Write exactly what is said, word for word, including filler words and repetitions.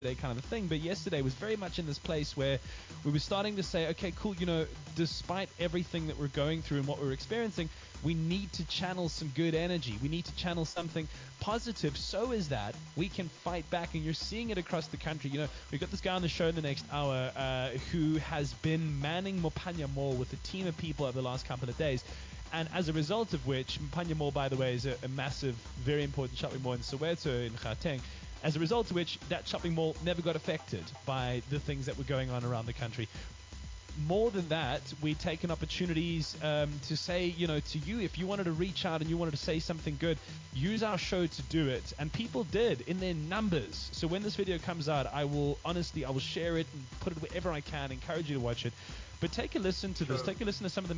kind of a thing, but yesterday was very much in this place where we were starting to say, okay, cool, you know, despite everything that we're going through and what we're experiencing, we need to channel some good energy. We need to channel something positive so is that we can fight back. And you're seeing it across the country. You know, we've got this guy on the show in the next hour uh, who has been manning Mopanya Mall with a team of people over the last couple of days. And as a result of which, Mopanya Mall, by the way, is a, a massive, very important shopping mall in Soweto, in Gauteng. As a result of which, that shopping mall never got affected by the things that were going on around the country. More than that, we've taken opportunities um, to say, you know, to you, if you wanted to reach out and you wanted to say something good, use our show to do it. And people did in their numbers. So when this video comes out, I will, honestly, I will share it and put it wherever I can, encourage you to watch it. But take a listen to this. Take a listen to some of the